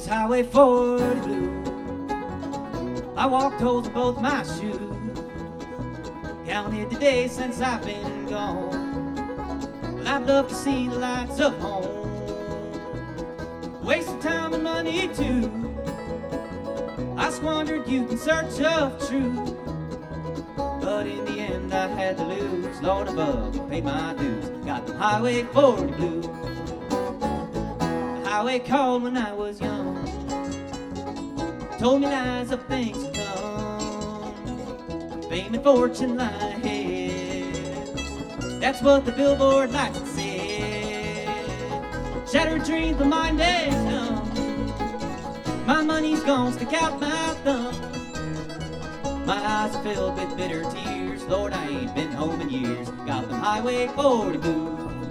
This Highway 40 blue. I walked holes in both my shoes. Counted the days since I've been gone. Well, I'd love to see the lights of home. Waste of time and money too. I squandered youth in search of truth. But in the end I had to lose. Lord above, paid my dues. Got the Highway 40 blue. The highway called when I was young. Told me lies of things to come. Fame and fortune lie ahead. That's what the billboard lights said. Shattered dreams, my mind is numb. My money's gone, stick out my thumb. My eyes are filled with bitter tears. Lord, I ain't been home in years. Got the Highway 40 blue.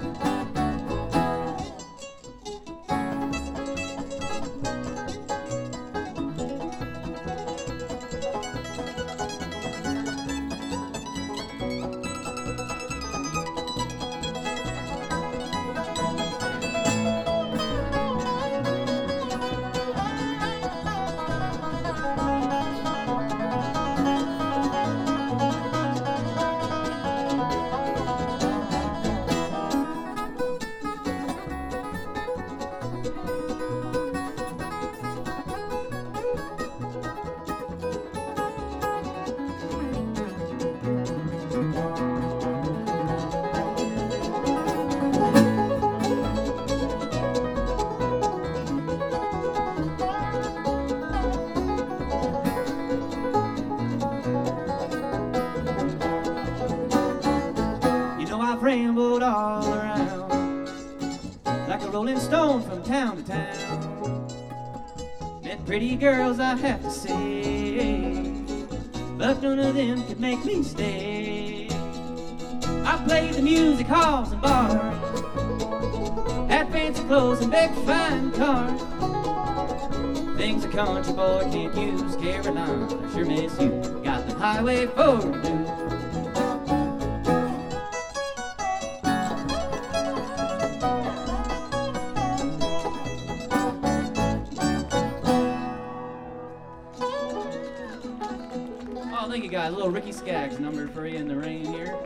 I've rambled all around like a rolling stone from town to town. Met pretty girls, I have to say, but none of them could make me stay. I played the music halls and bars, had fancy clothes and big fine cars. Things a country boy can't use. Carolina, I sure miss you. Got the Highway 40 blue. Oh, thank you guys. A little Ricky Skaggs number for you in the rain here.